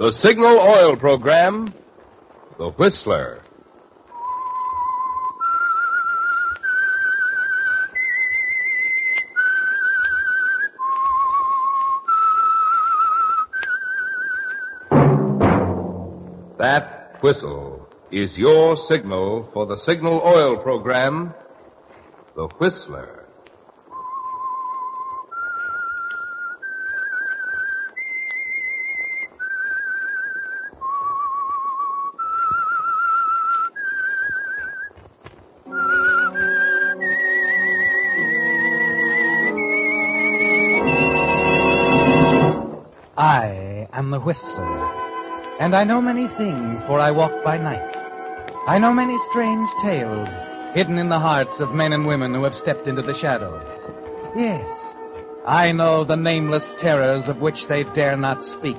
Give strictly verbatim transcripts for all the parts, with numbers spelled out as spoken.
The Signal Oil Program, The Whistler. That whistle is your signal for the Signal Oil Program, The Whistler. I am the Whistler, and I know many things, for I walk by night. I know many strange tales hidden in the hearts of men and women who have stepped into the shadows. Yes, I know the nameless terrors of which they dare not speak.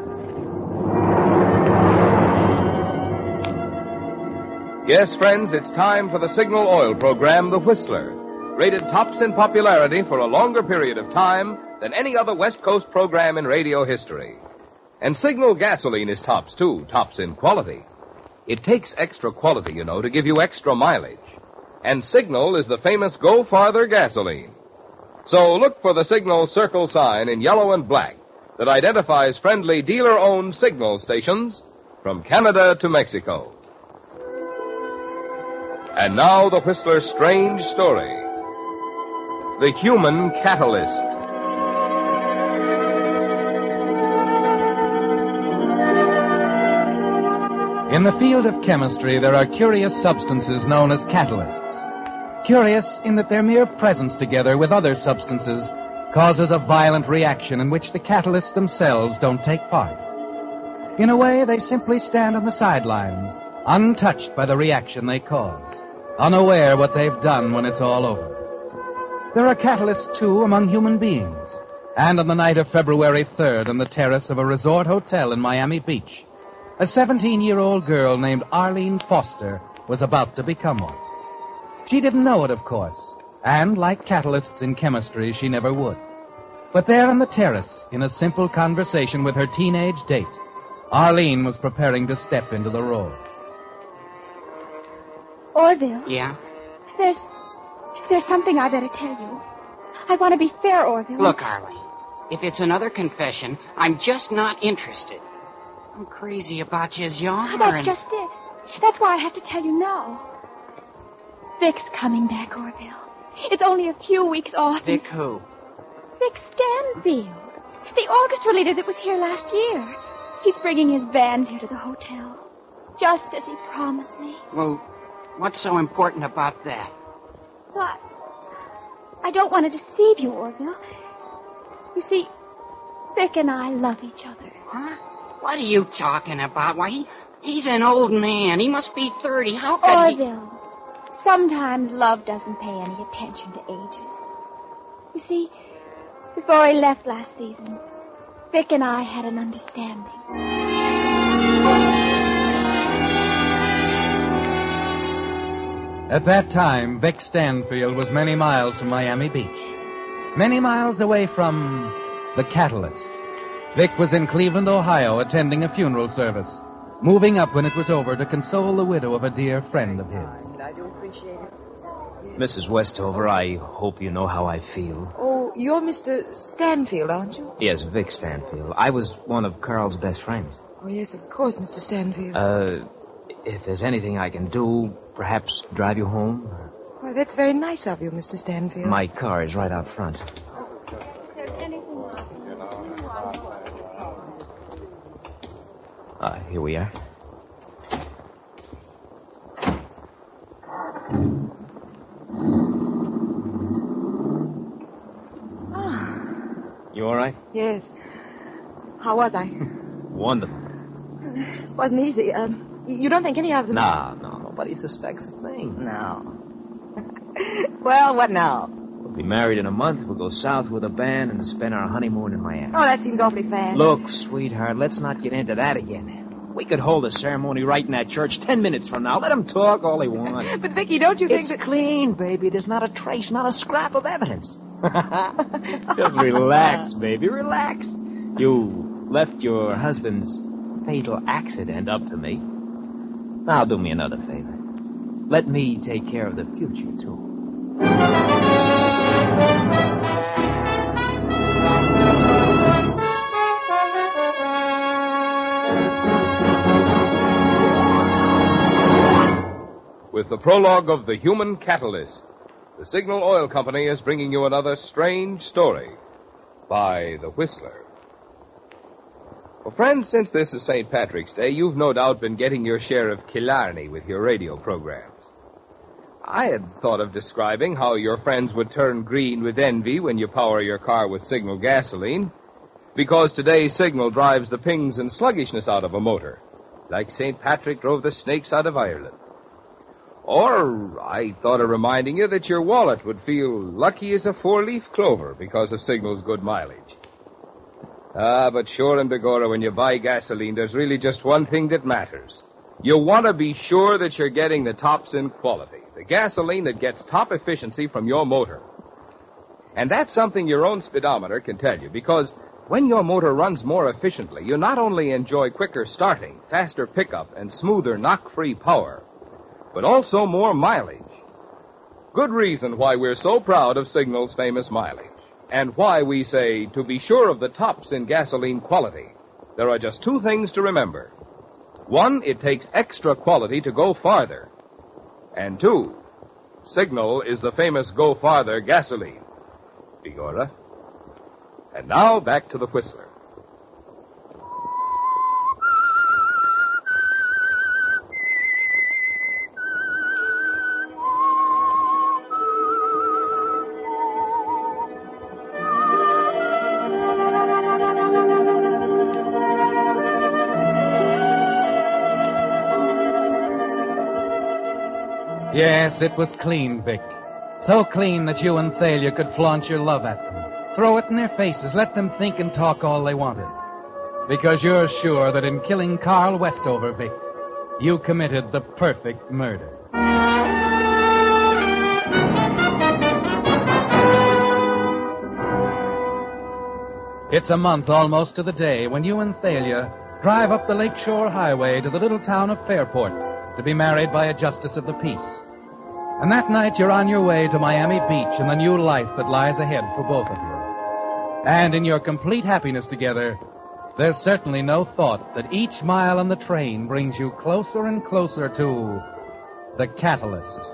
Yes, friends, it's time for the Signal Oil Program, The Whistler, rated tops in popularity for a longer period of time than any other West Coast program in radio history. And Signal gasoline is tops, too, tops in quality. It takes extra quality, you know, to give you extra mileage. And Signal is the famous Go Farther gasoline. So look for the Signal circle sign in yellow and black that identifies friendly dealer-owned Signal stations from Canada to Mexico. And now the Whistler's strange story. The Human Catalyst. In the field of chemistry, there are curious substances known as catalysts. Curious in that their mere presence together with other substances causes a violent reaction in which the catalysts themselves don't take part. In a way, they simply stand on the sidelines, untouched by the reaction they cause, unaware what they've done when it's all over. There are catalysts, too, among human beings. And on the night of February third on the terrace of a resort hotel in Miami Beach, a seventeen-year-old girl named Arlene Foster was about to become one. She didn't know it, of course, and like catalysts in chemistry, she never would. But there on the terrace, in a simple conversation with her teenage date, Arlene was preparing to step into the role. Orville? Yeah? There's... there's something I better tell you. I want to be fair, Orville. Look, Arlene, if it's another confession, I'm just not interested. I'm crazy about you, Jean. That's and... just it. That's why I have to tell you now. Vic's coming back, Orville. It's only a few weeks off. Vic who? Vic Stanfield. The orchestra leader that was here last year. He's bringing his band here to the hotel. Just as he promised me. Well, what's so important about that? But I don't want to deceive you, Orville. You see, Vic and I love each other. Huh? What are you talking about? Why, he, he's an old man. He must be thirty. How could Orville, he... sometimes love doesn't pay any attention to ages. You see, before he left last season, Vic and I had an understanding. At that time, Vic Stanfield was many miles from Miami Beach. Many miles away from the Catalyst. Vic was in Cleveland, Ohio, attending a funeral service, moving up when it was over to console the widow of a dear friend of his. I do appreciate it. Missus Westover, I hope you know how I feel. Oh, you're Mister Stanfield, aren't you? Yes, Vic Stanfield. I was one of Carl's best friends. Oh, yes, of course, Mister Stanfield. Uh, if there's anything I can do, perhaps drive you home? Why, that's very nice of you, Mister Stanfield. My car is right out front. Ah, here we are. You all right? Yes. How was I? Wonderful. Wasn't easy. Um, you don't think any of them... No, no, nobody suspects a thing. No. Well, what now? We'll be married in a month. We'll go south with a band and spend our honeymoon in Miami. Oh, that seems awfully fast. Look, sweetheart, let's not get into that again. We could hold a ceremony right in that church ten minutes from now. Let them talk all they want. But, Vicky, don't you think It's that... clean, baby. There's not a trace, not a scrap of evidence. Just relax, baby. Relax. You left your husband's fatal accident up to me. Now do me another favor. Let me take care of the future, too. With the prologue of The Human Catalyst, the Signal Oil Company is bringing you another strange story by The Whistler. Well, friends, since this is Saint Patrick's Day, you've no doubt been getting your share of Killarney with your radio programs. I had thought of describing how your friends would turn green with envy when you power your car with Signal gasoline, because today Signal drives the pings and sluggishness out of a motor, like Saint Patrick drove the snakes out of Ireland. Or I thought of reminding you that your wallet would feel lucky as a four-leaf clover because of Signal's good mileage. Ah, but sure and begorra, when you buy gasoline, there's really just one thing that matters. You want to be sure that you're getting the tops in quality, the gasoline that gets top efficiency from your motor. And that's something your own speedometer can tell you, because when your motor runs more efficiently, you not only enjoy quicker starting, faster pickup, and smoother knock-free power, but also more mileage. Good reason why we're so proud of Signal's famous mileage, and why we say, to be sure of the tops in gasoline quality, there are just two things to remember. One, it takes extra quality to go farther. And two, Signal is the famous Go Farther gasoline. Begorra. And now, back to the Whistler. Yes, it was clean, Vic. So clean that you and Thalia could flaunt your love at them. Throw it in their faces, let them think and talk all they wanted. Because you're sure that in killing Carl Westover, Vic, you committed the perfect murder. It's a month almost to the day when you and Thalia drive up the Lakeshore Highway to the little town of Fairport to be married by a justice of the peace. And that night you're on your way to Miami Beach and the new life that lies ahead for both of you. And in your complete happiness together, there's certainly no thought that each mile on the train brings you closer and closer to the Catalyst.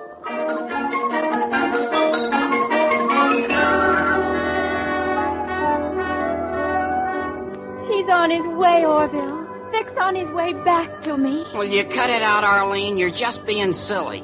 He's on his way, Orville. Vic's on his way back to me. Will you cut it out, Arlene? You're just being silly.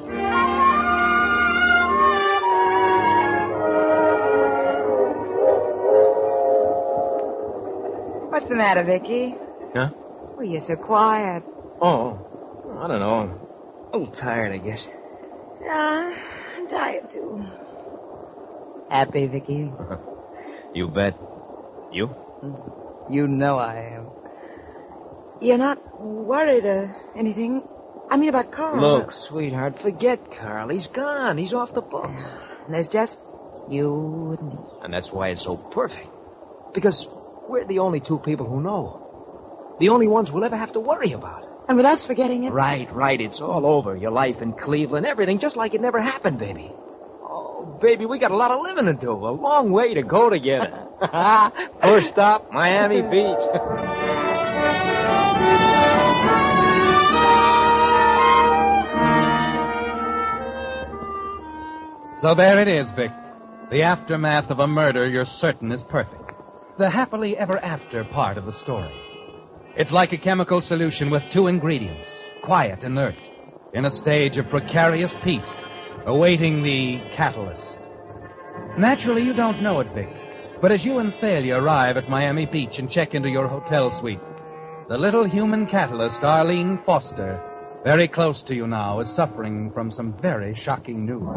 What's the matter, Vicky? Huh? Oh, you're so quiet. Oh, I don't know. A little tired, I guess. Yeah, I'm tired, too. Happy, Vicky? You bet. You? You know I am. You're not worried or anything? I mean about Carl. Look, sweetheart, forget Carl. He's gone. He's off the books. And there's just you and me. And that's why it's so perfect. Because we're the only two people who know. The only ones we'll ever have to worry about. And with us forgetting it? Right, right. It's all over. Your life in Cleveland, everything, just like it never happened, baby. Oh, baby, we got a lot of living to do. A long way to go together. First stop, Miami Beach. So there it is, Vic. The aftermath of a murder you're certain is perfect. The happily ever after part of the story. It's like a chemical solution with two ingredients, quiet, inert, in a stage of precarious peace, awaiting the catalyst. Naturally, you don't know it, Vic, but as you and Thalia arrive at Miami Beach and check into your hotel suite, the little human catalyst, Arlene Foster, very close to you now, is suffering from some very shocking news.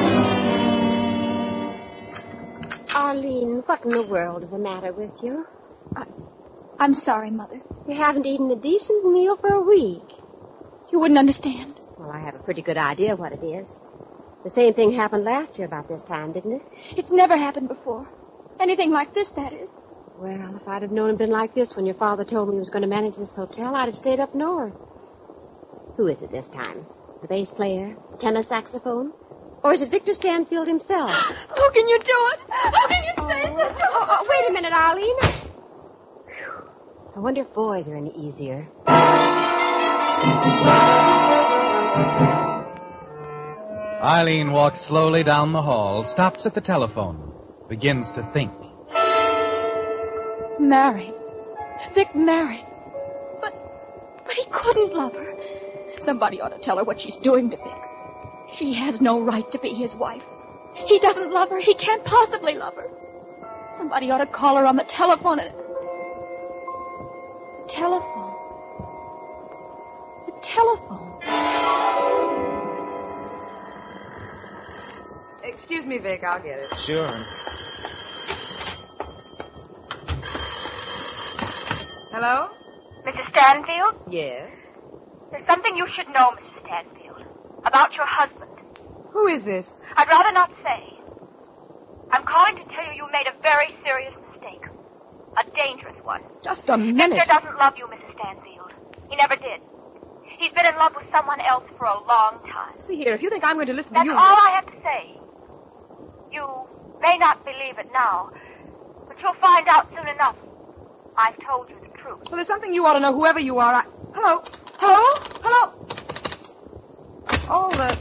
Arlene, what in the world is the matter with you? I, I'm sorry, Mother. You haven't eaten a decent meal for a week. You wouldn't understand. Well, I have a pretty good idea what it is. The same thing happened last year about this time, didn't it? It's never happened before. Anything like this, that is. Well, if I'd have known it'd been like this when your father told me he was going to manage this hotel, I'd have stayed up north. Who is it this time? The bass player? Tenor saxophone? Or is it Victor Stanfield himself? How can you do it? How can you say oh, this? Oh, oh, wait a minute, Arlene. I wonder if boys are any easier. Eileen walks slowly down the hall, stops at the telephone, begins to think. Married. Vic married. But, but he couldn't love her. Somebody ought to tell her what she's doing to Vic. She has no right to be his wife. He doesn't love her. He can't possibly love her. Somebody ought to call her on the telephone and... The telephone. The telephone. Excuse me, Vic. I'll get it. Sure. Hello? Missus Stanfield? Yes. There's something you should know, Missus Stanfield, about your husband. Who is this? I'd rather not say. I'm calling to tell you you made a very serious mistake. A dangerous one. Just a minute. Victor doesn't love you, Missus Stanfield. He never did. He's been in love with someone else for a long time. See here, if you think I'm going to listen That's to you... all I have to say. You may not believe it now, but you'll find out soon enough. I've told you the truth. Well, there's something you ought to know, whoever you are. I... Hello? Hello? Hello? Oh, the...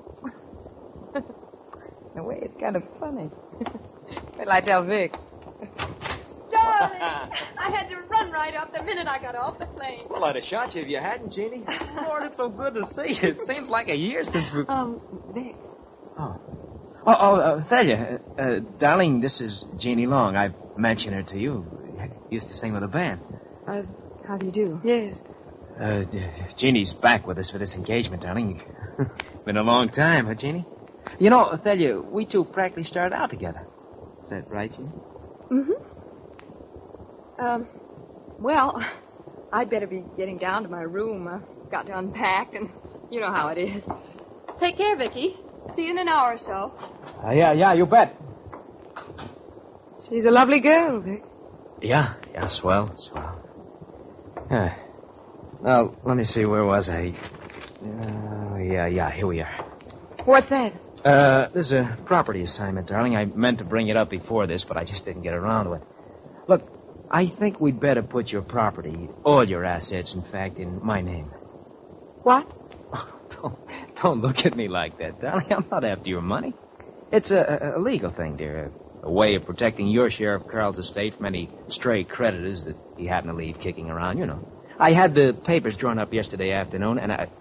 In a way, it's kind of funny. Wait till I tell Vic. Darling, I had to run right up the minute I got off the plane. Well, I'd have shot you if you hadn't, Jeannie. Lord, it's so good to see you. It seems like a year since we... Um, Vic. Oh. Oh, oh, uh, Thalia, uh, darling, this is Jeannie Long. I've mentioned her to you. Used to sing with a band. Uh, how do you do? Yes. Uh, Jeannie's back with us for this engagement, darling. Been a long time, huh, Jeannie? You know, Thalia, we two practically started out together. Is that right, Jeannie? Mm-hmm. Um, well, I'd better be getting down to my room. I've got to unpack, and you know how it is. Take care, Vicky. See you in an hour or so. Uh, yeah, yeah, you bet. She's a lovely girl, Vic. Yeah, yeah, swell, swell. Yeah. Well, let me see, where was I? Uh, yeah, yeah, here we are. What's that? Uh, this is a property assignment, darling. I meant to bring it up before this, but I just didn't get around to it. Look, I think we'd better put your property, all your assets, in fact, in my name. What? Oh, don't, don't look at me like that, darling. I'm not after your money. It's a, a legal thing, dear. A way of protecting your share of Carl's estate from any stray creditors that he happened to leave kicking around, you know. I had the papers drawn up yesterday afternoon, and I...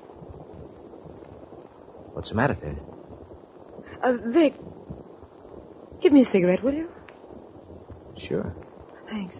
What's the matter, Ted? Uh, Vic, give me a cigarette, will you? Sure. Thanks.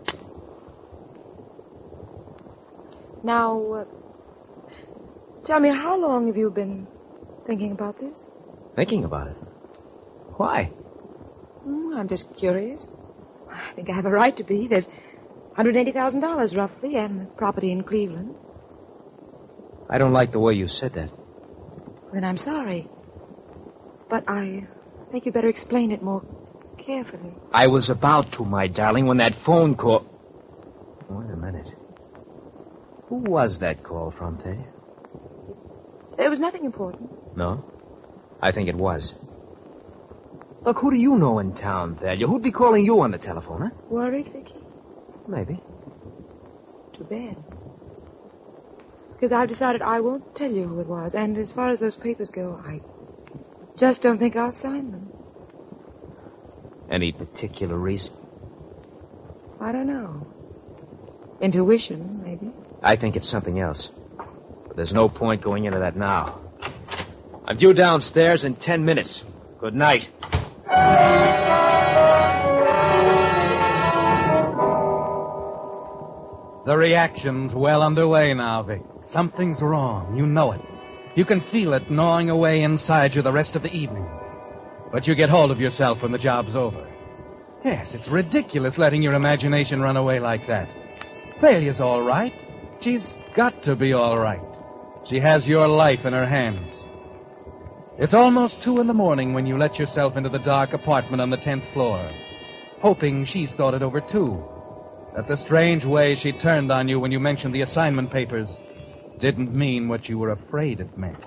Now, uh, tell me, how long have you been thinking about this? Thinking about it? Why? Mm, I'm just curious. I think I have a right to be. There's one hundred eighty thousand dollars, roughly, and property in Cleveland. I don't like the way you said that. Then I'm sorry. But I think you better explain it more carefully. I was about to, my darling, when that phone call... Wait a minute. Who was that call from, Thalia? It was nothing important. No? I think it was. Look, who do you know in town, Thalia? Who'd be calling you on the telephone, huh? Worried, Vicky? Maybe. Too bad. Because I've decided I won't tell you who it was. And as far as those papers go, I just don't think I'll sign them. Any particular reason? I don't know. Intuition, maybe. I think it's something else. But there's no point going into that now. I'm due downstairs in ten minutes. Good night. The reaction's well underway now, Vic. Something's wrong. You know it. You can feel it gnawing away inside you the rest of the evening. But you get hold of yourself when the job's over. Yes, it's ridiculous letting your imagination run away like that. Thalia's all right. She's got to be all right. She has your life in her hands. It's almost two in the morning when you let yourself into the dark apartment on the tenth floor. hoping she's thought it over, too. That the strange way she turned on you when you mentioned the assignment papers didn't mean what you were afraid it meant.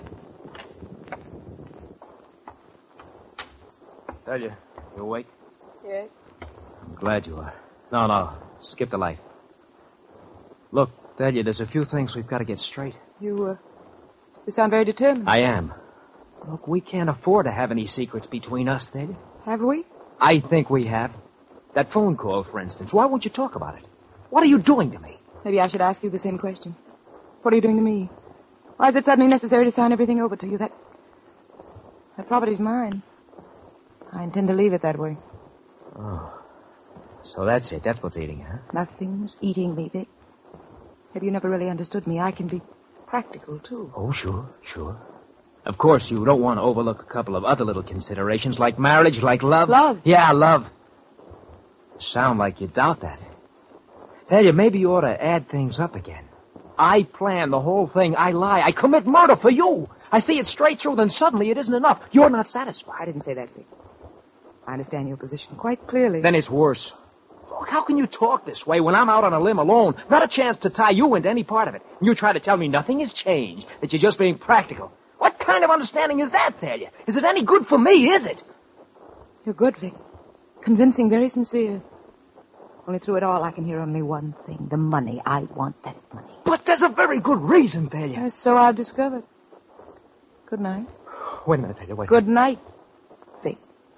Thalia, you awake? Yes. I'm glad you are. No, no. Skip the light. Look, Thalia, there's a few things we've got to get straight. You, uh, you sound very determined. I am. Look, we can't afford to have any secrets between us, Thalia. Have we? I think we have. That phone call, for instance. Why won't you talk about it? What are you doing to me? Maybe I should ask you the same question. What are you doing to me? Why is it suddenly necessary to sign everything over to you? That... that property's mine. I intend to leave it that way. Oh. So that's it. That's what's eating you, huh? Nothing's eating me, Vic. Maybe you never really understood me. I can be practical, too. Oh, sure, sure. Of course, you don't want to overlook a couple of other little considerations, like marriage, like love. Love? Yeah, love. Sound like you doubt that. Tell you, maybe you ought to add things up again. I plan the whole thing. I lie. I commit murder for you. I see it straight through, then suddenly it isn't enough. You're not satisfied. I didn't say that, Vic. I understand your position quite clearly. Then it's worse. Look, how can you talk this way when I'm out on a limb alone? Not a chance to tie you into any part of it. You try to tell me nothing has changed, that you're just being practical. What kind of understanding is that, Thalia? Is it any good for me, is it? You're good, Vic. Convincing, very sincere. Only through it all, I can hear only one thing. The money. I want that money. But there's a very good reason, Thalia. Yes, so I've discovered. Good night. Wait a minute, Thalia, wait. Good night, Vic.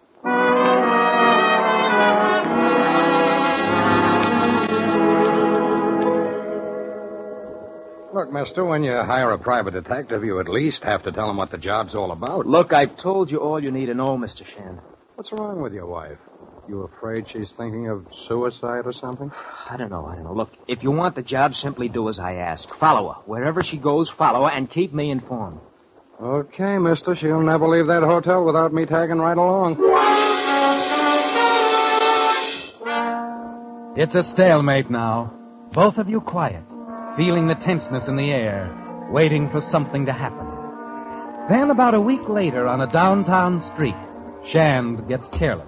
Look, mister, when you hire a private detective, you at least have to tell him what the job's all about. Look, I've told you all you need to know, Mister Shand. What's wrong with your wife? You afraid she's thinking of suicide or something? I don't know, I don't know. Look, if you want the job, simply do as I ask. Follow her. Wherever she goes, follow her, and keep me informed. Okay, mister. She'll never leave that hotel without me tagging right along. It's a stalemate now. Both of you quiet, feeling the tenseness in the air, waiting for something to happen. Then, about a week later, on a downtown street, Shand gets careless.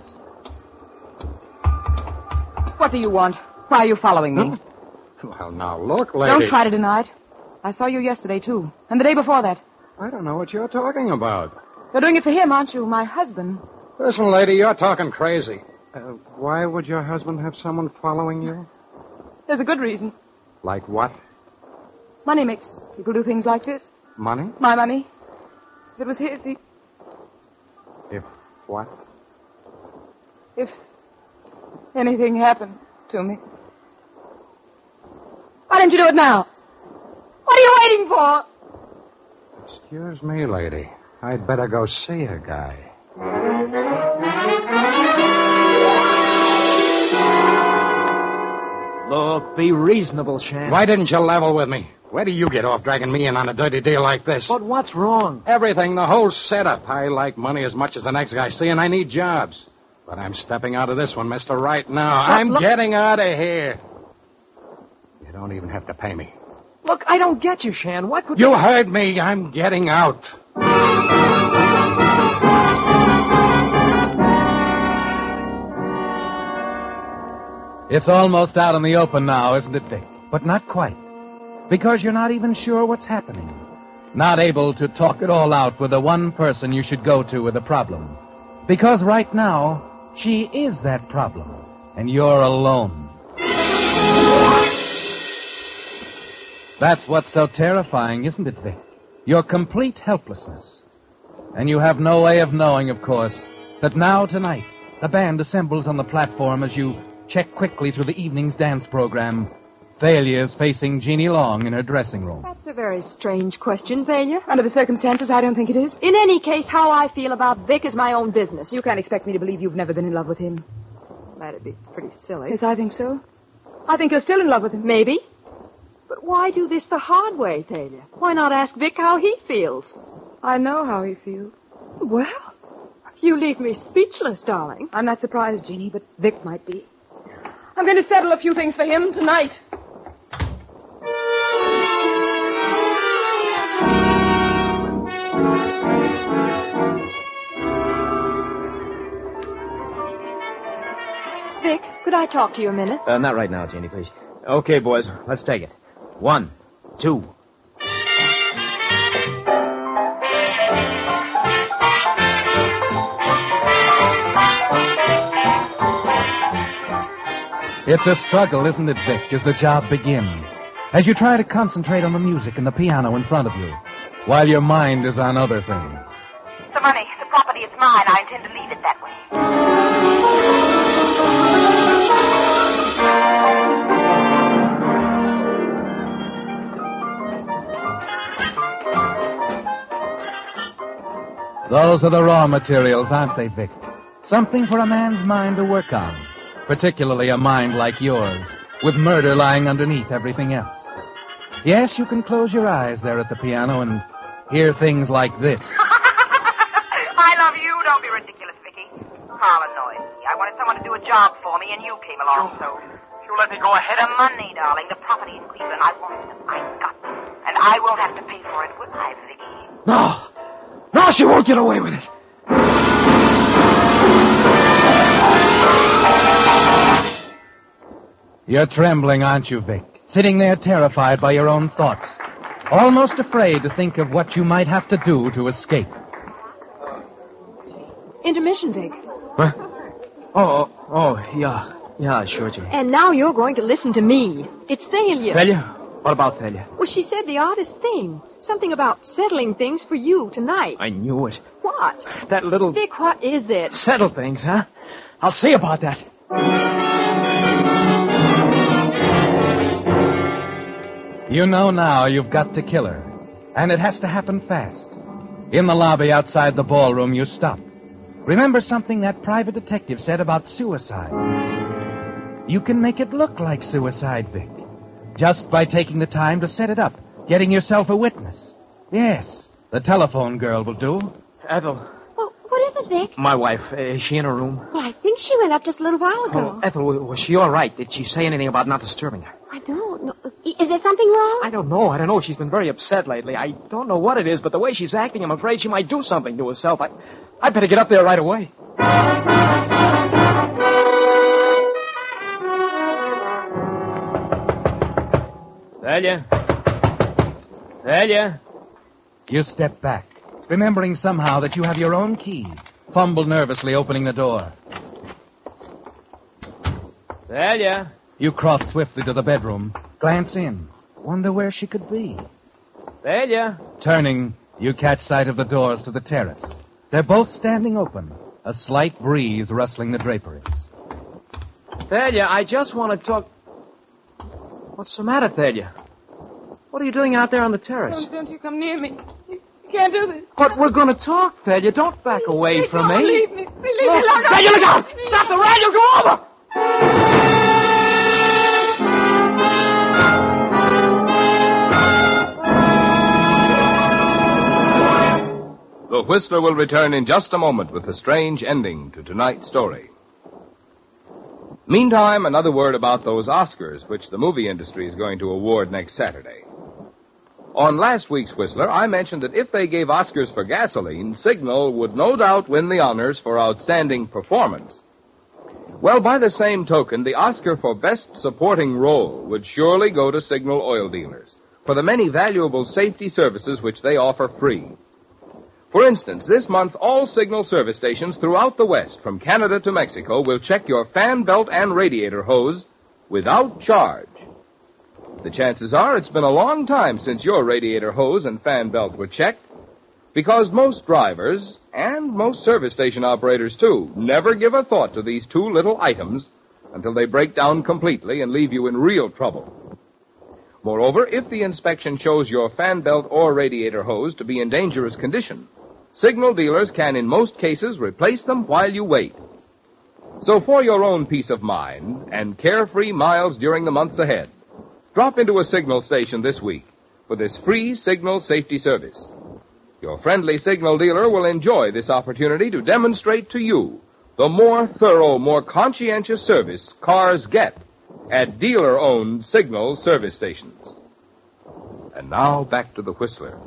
What do you want? Why are you following me? Huh? Well, now, look, lady. Don't try to deny it. I saw you yesterday, too. And the day before that. I don't know what you're talking about. You're doing it for him, aren't you? My husband. Listen, lady, you're talking crazy. Uh, why would your husband have someone following you? There's a good reason. Like what? Money makes people do things like this. Money? My money. If it was his, he... If what? If anything happened to me. Why didn't you do it now? What are you waiting for? Excuse me, lady. I'd better go see a guy. Look, be reasonable, Shand. Why didn't you level with me? Where do you get off dragging me in on a dirty deal like this? But what's wrong? Everything, the whole setup. I like money as much as the next guy see, and I need jobs. But I'm stepping out of this one, mister, right now. Look, I'm look. getting out of here. You don't even have to pay me. Look, I don't get you, Shand. What could... You heard me. I'm getting out. It's almost out in the open now, isn't it, Dick? But not quite. Because you're not even sure what's happening. Not able to talk it all out with the one person you should go to with a problem. Because right now, she is that problem. And you're alone. That's what's so terrifying, isn't it, Vic? Your complete helplessness. And you have no way of knowing, of course, that now tonight, the band assembles on the platform as you check quickly through the evening's dance program. Thalia's facing Jeannie Long in her dressing room. That's a very strange question, Thalia. Under the circumstances, I don't think it is. In any case, how I feel about Vic is my own business. You can't expect me to believe you've never been in love with him. That'd be pretty silly. Yes, I think so. I think you're still in love with him. Maybe. But why do this the hard way, Thalia? Why not ask Vic how he feels? I know how he feels. Well, you leave me speechless, darling. I'm not surprised, Jeannie, but Vic might be. I'm going to settle a few things for him tonight. Vic, I talk to you a minute? Uh, not right now, Janie, please. Okay, boys, let's take it. One, two. It's a struggle, isn't it, Vic, as the job begins? As you try to concentrate on the music and the piano in front of you, while your mind is on other things. The money, the property, it's mine. I intend to leave it that way. Those are the raw materials, aren't they, Vic? Something for a man's mind to work on. Particularly a mind like yours, with murder lying underneath everything else. Yes, you can close your eyes there at the piano and hear things like this. I love you. Don't be ridiculous, Vicky. Carl annoys me. I wanted someone to do a job for me, and you came along, so... You let me go ahead of money, darling. The property in Cleveland. I wanted them. I got them. And I won't have to pay for it, will I, Vicky? No! No, she won't get away with it! You're trembling, aren't you, Vic? Sitting there terrified by your own thoughts. Almost afraid to think of what you might have to do to escape. Intermission, Vic. Huh? Oh, oh, oh, yeah. Yeah, sure, Janie. And now you're going to listen to me. It's Thalia. Thalia? What about Thalia? Well, she said the oddest thing. Something about settling things for you tonight. I knew it. What? That little... Vic, what is it? Settle things, huh? I'll see about that. You know now you've got to kill her. And it has to happen fast. In the lobby outside the ballroom, you stop. Remember something that private detective said about suicide. You can make it look like suicide, Vic. Just by taking the time to set it up. Getting yourself a witness. Yes, the telephone girl will do. Ethel. Well, what is it, Vic? My wife. Uh, is she in her room? Well, I think she went up just a little while ago. Oh, Ethel, was she all right? Did she say anything about not disturbing her? I don't know. Is there something wrong? I don't know. I don't know. She's been very upset lately. I don't know what it is, but the way she's acting, I'm afraid she might do something to herself. I, I'd better get up there right away. Thalia? Thalia? You step back, remembering somehow that you have your own key. Fumble nervously, opening the door. Thalia? You cross swiftly to the bedroom, glance in, wonder where she could be. Thalia? Turning, you catch sight of the doors to the terrace. They're both standing open, a slight breeze rustling the draperies. Thalia, I just want to talk... What's the matter, Thalia? What are you doing out there on the terrace? Don't, don't you come near me. You can't do this. But we're going to talk, Thalia. Don't back away Please, from don't me. leave me. Please, leave No. me alone. Thalia, look out! Stop the rail, you'll go over! The Whistler will return in just a moment with the strange ending to tonight's story. Meantime, another word about those Oscars which the movie industry is going to award next Saturday. On last week's Whistler, I mentioned that if they gave Oscars for gasoline, Signal would no doubt win the honors for outstanding performance. Well, by the same token, the Oscar for Best Supporting Role would surely go to Signal oil dealers for the many valuable safety services which they offer free. For instance, this month, all Signal service stations throughout the West, from Canada to Mexico, will check your fan belt and radiator hose without charge. The chances are it's been a long time since your radiator hose and fan belt were checked, because most drivers, and most service station operators too, never give a thought to these two little items until they break down completely and leave you in real trouble. Moreover, if the inspection shows your fan belt or radiator hose to be in dangerous condition, Signal dealers can, in most cases, replace them while you wait. So for your own peace of mind and carefree miles during the months ahead, drop into a Signal station this week for this free Signal safety service. Your friendly Signal dealer will enjoy this opportunity to demonstrate to you the more thorough, more conscientious service cars get at dealer-owned Signal service stations. And now back to the Whistler.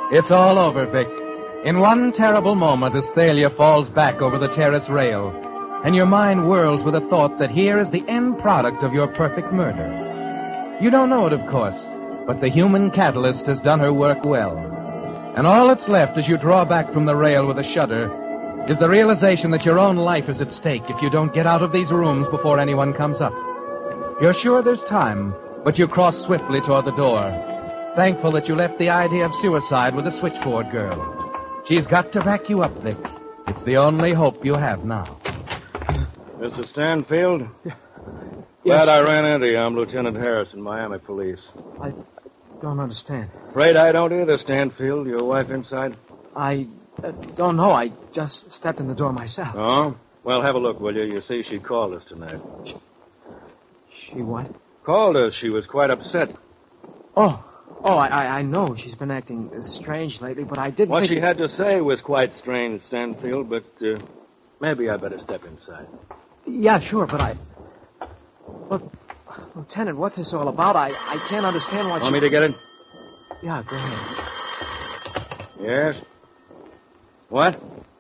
It's all over, Vic. In one terrible moment, as Thalia falls back over the terrace rail, and your mind whirls with a thought that here is the end product of your perfect murder. You don't know it, of course, but the human catalyst has done her work well. And all that's left as you draw back from the rail with a shudder is the realization that your own life is at stake if you don't get out of these rooms before anyone comes up. You're sure there's time, but you cross swiftly toward the door, thankful that you left the idea of suicide with the switchboard girl. She's got to back you up, Vic. It's the only hope you have now. Mister Stanfield? Yes. Glad I ran into you. I'm Lieutenant Harrison, Miami Police. I don't understand. Afraid I don't either, Stanfield. Your wife inside? I uh, don't know. I just stepped in the door myself. Oh? Well, have a look, will you? You see, she called us tonight. She, she what? Called us. She was quite upset. Oh. Oh, I, I, I know she's been acting strange lately, but I didn't What think... she had to say was quite strange, Stanfield, but uh, maybe I better step inside. Yeah, sure, but I... Look, Lieutenant, what's this all about? I, I can't understand what Want she... me to get it? Yeah, go ahead. Yes? What?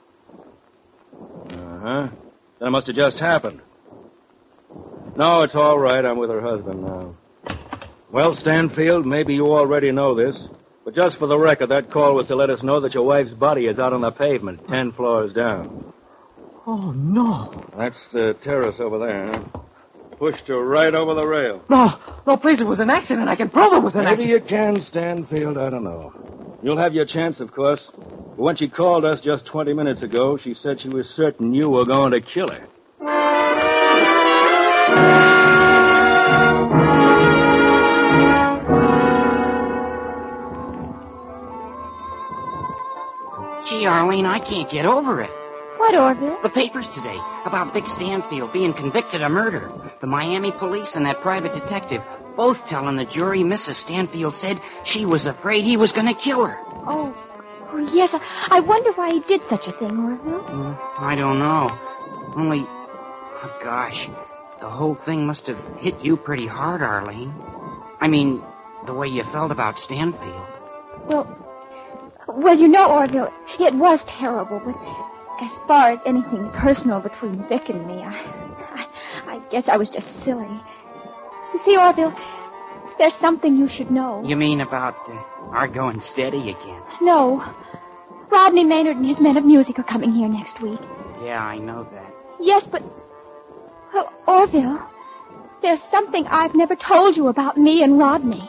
Uh-huh. That must have just happened. No, it's all right. I'm with her husband now. Well, Stanfield, maybe you already know this, but just for the record, that call was to let us know that your wife's body is out on the pavement, ten floors down. Oh, no. That's the terrace over there, huh? Pushed her right over the rail. No, no, please, it was an accident. I can prove it was an Maybe accident. you can, Stanfield. I don't know. You'll have your chance, of course. But when she called us just twenty minutes ago, she said she was certain you were going to kill her. Gee, Arlene, I can't get over it. What, Orville? The papers today about Vic Stanfield being convicted of murder. The Miami police and that private detective both telling the jury Missus Stanfield said she was afraid he was going to kill her. Oh, oh yes. I, I wonder why he did such a thing, Orville. Mm, I don't know. Only, oh, gosh, the whole thing must have hit you pretty hard, Arlene. I mean, the way you felt about Stanfield. Well, well, you know, Orville, it was terrible, but as far as anything personal between Vic and me, I, I, I guess I was just silly. You see, Orville, there's something you should know. You mean about uh, our going steady again? No. Rodney Maynard and his men of music are coming here next week. Yeah, I know that. Yes, but... Well, Orville, there's something I've never told you about me and Rodney.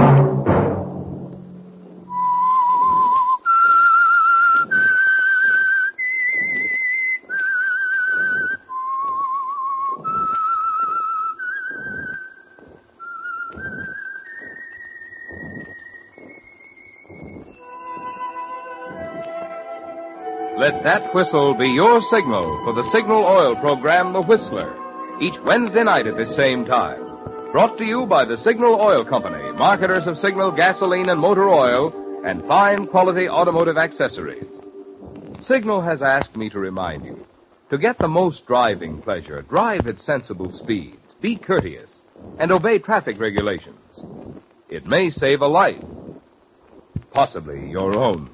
Let that whistle be your signal for the Signal Oil program, The Whistler, each Wednesday night at this same time. Brought to you by the Signal Oil Company, marketers of Signal gasoline and motor oil and fine quality automotive accessories. Signal has asked me to remind you, to get the most driving pleasure, drive at sensible speeds, be courteous, and obey traffic regulations. It may save a life, possibly your own.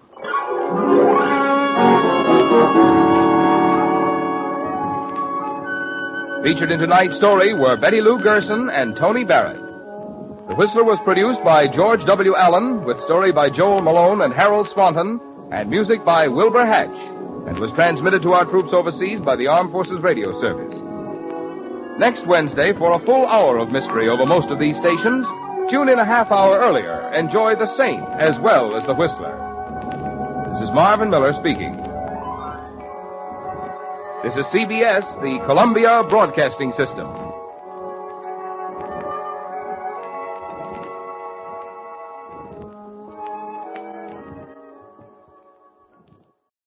Featured in tonight's story were Betty Lou Gerson and Tony Barrett. The Whistler was produced by George W. Allen, with story by Joel Malone and Harold Swanton, and music by Wilbur Hatch, and was transmitted to our troops overseas by the Armed Forces Radio Service. Next Wednesday, for a full hour of mystery over most of these stations, tune in a half hour earlier. Enjoy The Saint as well as The Whistler. This is Marvin Miller speaking. This is C B S, the Columbia Broadcasting System.